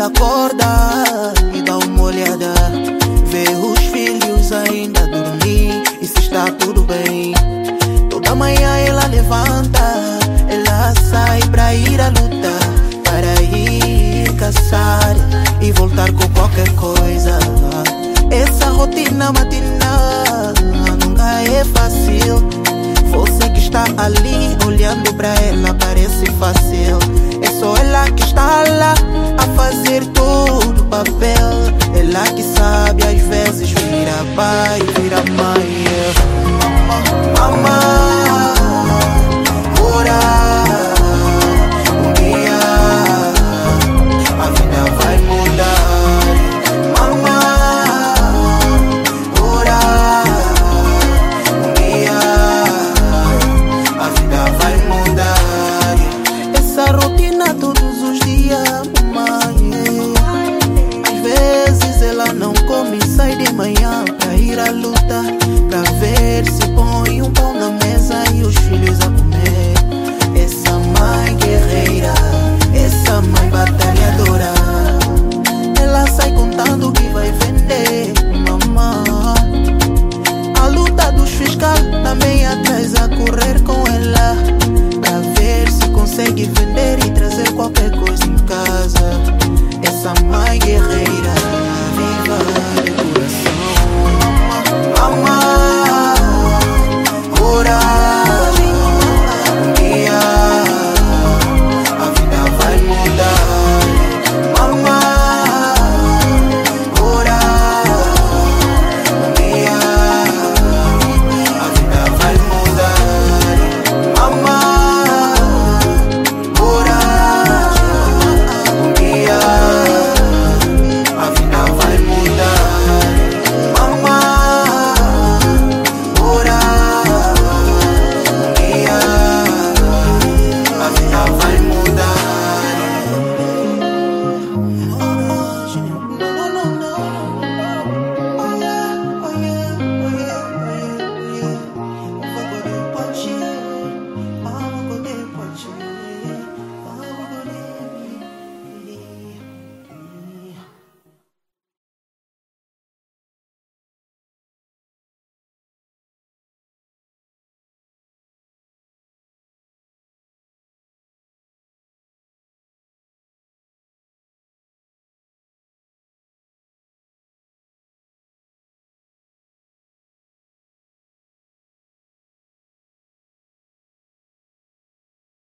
ela acorda e dá uma olhada, vê os filhos ainda dormir e se está tudo bem. Toda manhã ela levanta, ela sai pra ir à luta, para ir caçar e voltar com qualquer coisa. Essa rotina matinal nunca é fácil. Você que está ali olhando pra ela parece fácil. É só ela que está lá a fazer todo o papel. Ela que sabe às vezes vira pai, vira mãe. Mamãe,